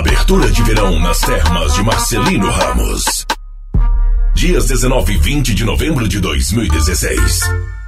Abertura de verão nas termas de Marcelino Ramos. Dias 19 e 20 de novembro de 2016.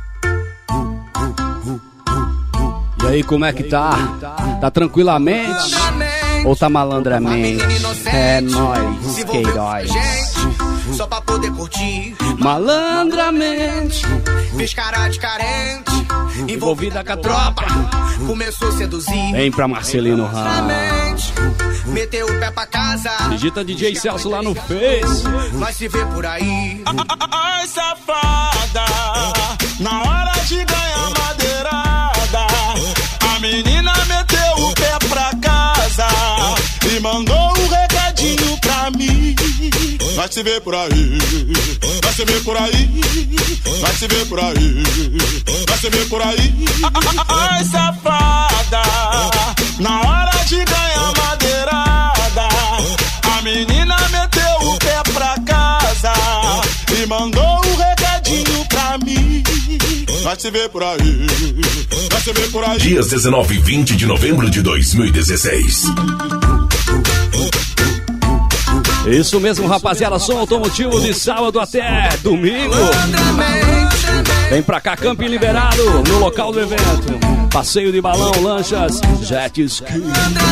E aí, como é que tá? Tá tranquilamente? Ou tá malandramente? É nóis, Queiroz. Só pra poder curtir. Malandramente. Fez cara de carente. Envolvida com a tropa. Começou a seduzir. Vem pra Marcelino Ramos. Meteu o pé pra casa. Digita DJ Celso lá no Face. Nós se vê por aí. Ai, safada. Na hora de ganhar madeirada, a menina meteu o pé pra casa e mandou um recadinho pra mim. Vai se ver por aí, vai se ver por aí, vai se ver por aí, vai se ver por aí. Ai, safada, na hora de ganhar madeirada, a menina meteu o pé pra casa e mandou um recadinho pra mim. Vai se ver por aí, vai se ver por aí. Dias 19 e 20 de novembro de 2016. Isso mesmo, rapaziada, som automotivo de sábado até domingo. Vem pra cá, camping liberado, no local do evento. Passeio de balão, lanchas, jet ski.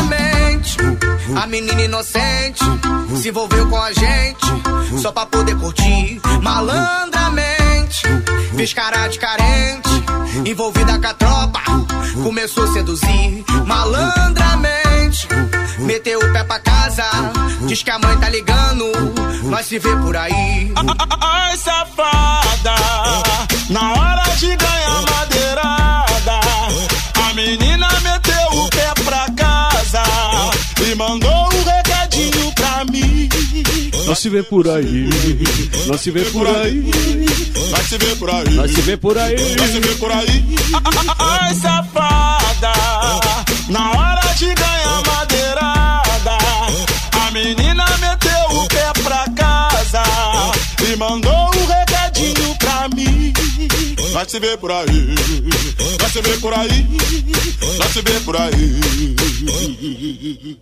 A menina inocente se envolveu com a gente só pra poder curtir. Malandramente, fez cara de carente. Envolvida com a tropa, começou a seduzir. Malandramente, meteu o pé pra casa. Diz que a mãe tá ligando, nós se vê por aí. Ai, safada, na hora de ganhar madeirada, a menina meteu o pé pra casa e mandou um recadinho pra mim. Nós se vê por aí, nós se vê por aí, vai se ver por aí, nós se vê por aí, vai se ver por aí. Ai, safada, na hora de ganhar madeirada, a menina meteu o pé pra casa e mandou um recadinho pra mim. Vai se ver por aí, vai se ver por aí, vai se ver por aí.